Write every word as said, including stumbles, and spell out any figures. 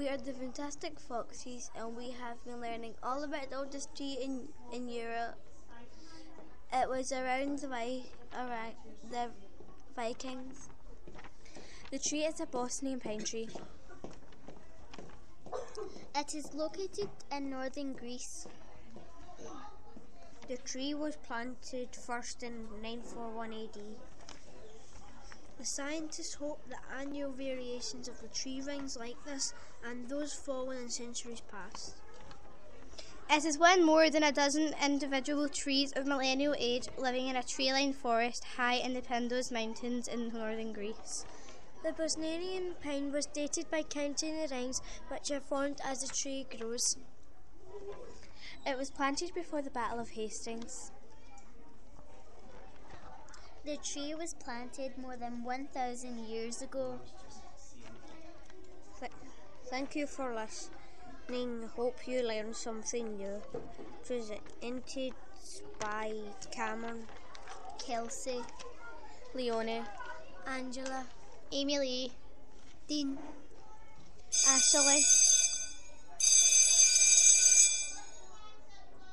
We are the Fantastic Foxes, and we have been learning all about the oldest tree in, in Europe. It was around the, Vi- around the Vikings. The tree is a Bosnian pine tree. It is located in northern Greece. The tree was planted first in nine forty-one A D. The scientists hope that annual variations of the tree rings like this and those fallen in centuries past. It is one more than a dozen individual trees of millennial age living in a tree-lined forest high in the Pindos Mountains in northern Greece. The Bosnian pine was dated by counting the rings which are formed as the tree grows. It was planted before the Battle of Hastings. The tree was planted more than one thousand years ago. Th- thank you for listening. Hope you learned something new. Presented by Cameron, Kelsey, Leonie, Angela, Amy Lee, Dean, Ashley,